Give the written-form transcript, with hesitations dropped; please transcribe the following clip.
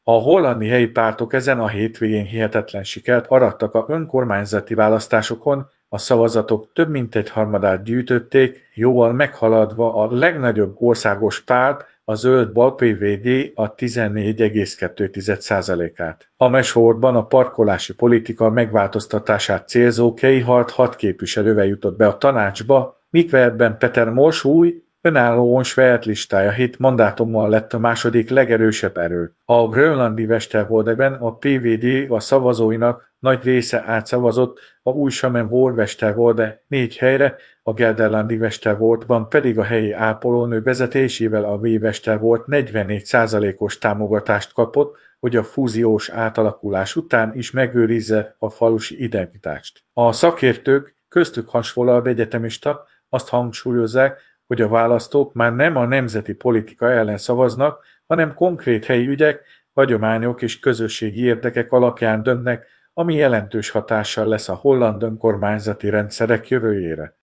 A hollandi helyi pártok ezen a hétvégén hihetetlen sikert arattak a önkormányzati választásokon, a szavazatok több mint egyharmadát gyűjtötték, jóval meghaladva a legnagyobb országos párt, a zöld bal PVD a 14,2%-át. A mesorban a parkolási politika megváltoztatását célzó Keihart 6 képviselővel jutott be a tanácsba, miközben Peter Mors új, önállóan saját listája 7 mandátummal lett a második legerősebb erő. A grönlandi Westerwoldeben a PVD a szavazóinak nagy része átszavazott a új Samenvor Westerwolde 4 helyre, a Gelderlandi Westerwoldban pedig a helyi ápolónő vezetésével a V Westerwold 44%-os támogatást kapott, hogy a fúziós átalakulás után is megőrizze a falusi identitást. A szakértők, köztük Hans egyetemista, azt hangsúlyozzák, hogy a választók már nem a nemzeti politika ellen szavaznak, hanem konkrét helyi ügyek, hagyományok és közösségi érdekek alapján döntnek, ami jelentős hatással lesz a holland önkormányzati rendszerek jövőjére.